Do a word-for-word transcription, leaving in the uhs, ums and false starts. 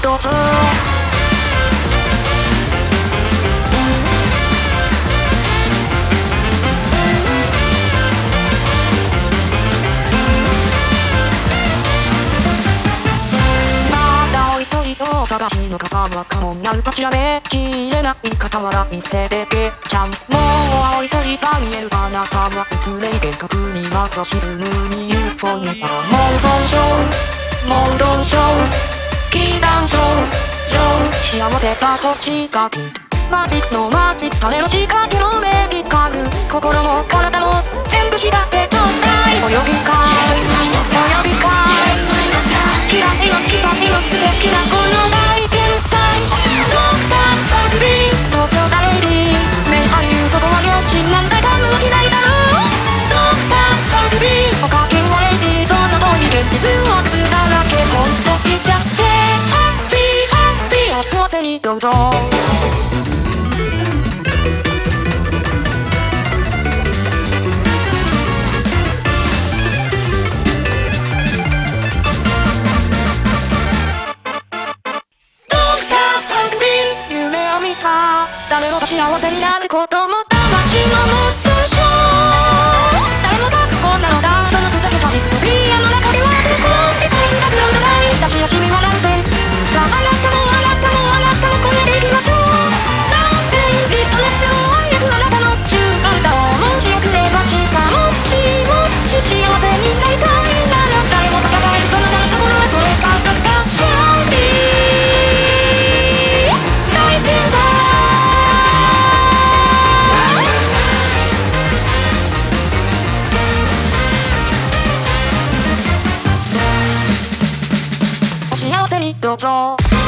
どうぞ。お探しの方はカモンやると調べきれない傍ら見せてけチャンスもう青い鳥が見えるあなたはウクレレ幻覚にまた沈むに ユーフォー にあモーソンショーモードンショー禁断症状幸せが欲しがるマジのマジ種の仕掛けのメディカル心も体も全部開けちょうだいお呼びかいお呼びかい嫌いの奇跡の素敵なこの大天才ドクターファンクビー東京ダレイディ名俳優そこは両親なんだか無理ないだろうドクターファンクビーおかげもレイディその通り現実を崩だらけほんといちゃってハッピーハッピーお幸せにどうぞ誰もが幸せになることも魂のモスショー誰もが不幸なのだそのふざけたディストピアの中ではそこ理解すらグラウンドない出し惜しみはナンセンスさああなたもあなたもあなたもこれでいきましょうナンセンスリストレスでも愛くあなたの中間だもしよくればしかもしもし幸せになりたいなら誰も戦えるそのなところはそれがドクターファンキー大天才どうぞ。